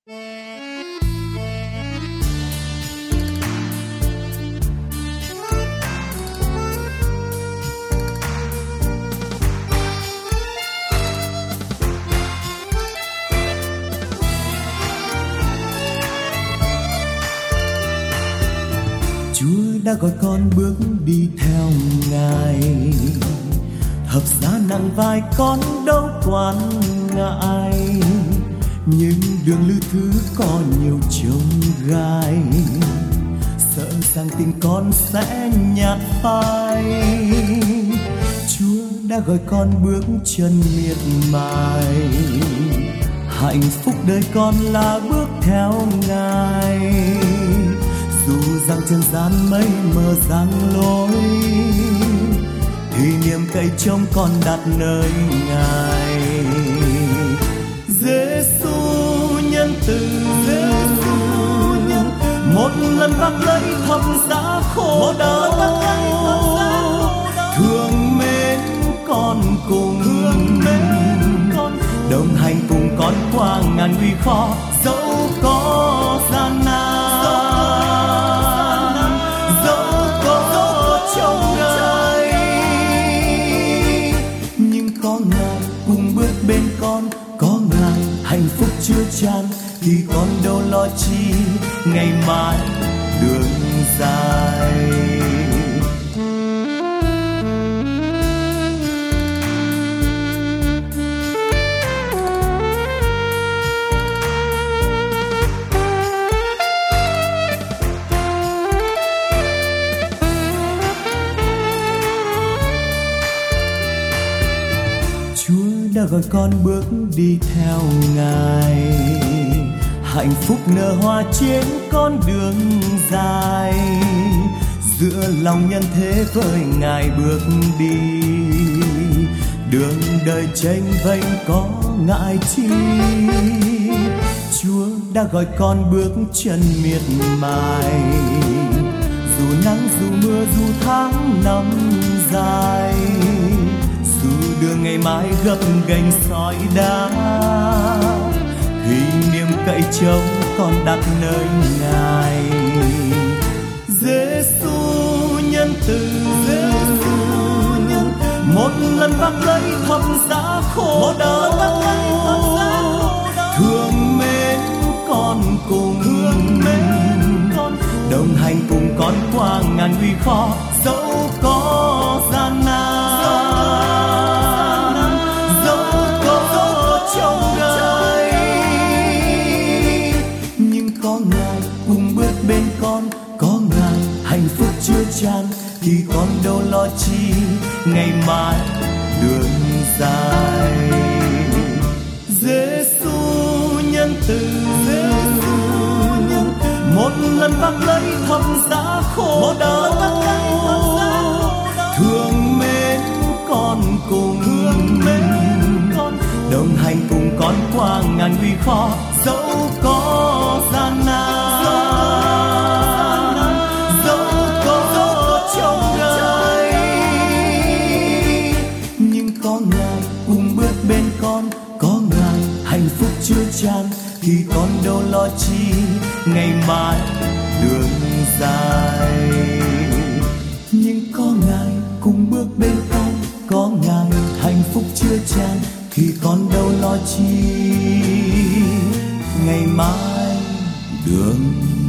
Chúa đã gọi con bước đi theo Ngài, thập giá nặng vai con đâu quản ngại. Nhưng đường lữ thứ có nhiều chông gai, sợ rằng tình con sẽ nhạt phai. Chúa đã gọi con bước chân miệt mài, hạnh phúc đời con là bước theo Ngài. Dù rằng trần gian mây mờ giăng lối, thì niềm cậy trông con đặt nơi Ngài. Giêsu nhân từ, một lần vác lấy thập giá khổ đau, thương mến con cùng, đồng hành cùng con qua ngàn nguy khó, dẫu có gian nan, dẫu có trong đời, nhưng có Ngài cùng bước bên con, có Ngài hạnh phúc chưa chan, thì con đâu lo chi ngày mai đường dài. Đã gọi con bước đi theo Ngài, hạnh phúc nở hoa trên con đường dài. Giữa lòng nhân thế với Ngài bước đi, đường đời chênh vênh có ngại chi. Chúa đã gọi con bước chân miệt mài, dù nắng dù mưa dù tháng năm dài, dù đường ngày mai gập ghềnh sỏi đá, thì niềm cậy trông con đặt nơi Ngài. Giêsu nhân từ, một lần vác lấy thập giá khổ đau, thương mến con cùng, đồng hành cùng con qua ngàn nguy khó, dẫu có gian nan, trong đời, nhưng có Ngài cùng bước bên con, có Ngài hạnh phúc chưa chan, thì con đâu lo chi ngày mai đường dài. Giêsu nhân từ, một lần vác lấy thập giá khổ đau, thương mến con cùng, đồng hành cùng con qua ngàn nguy khó, dẫu có gian nan, dẫu có trong đời, nhưng có Ngài cùng bước bên con, có Ngài hạnh phúc chưa chan, thì con đâu lo chi ngày mai đường dài. Nhưng có Ngài cùng bước bên con, có Ngài hạnh phúc chưa chan, thì con đâu lo chi ngày mai đường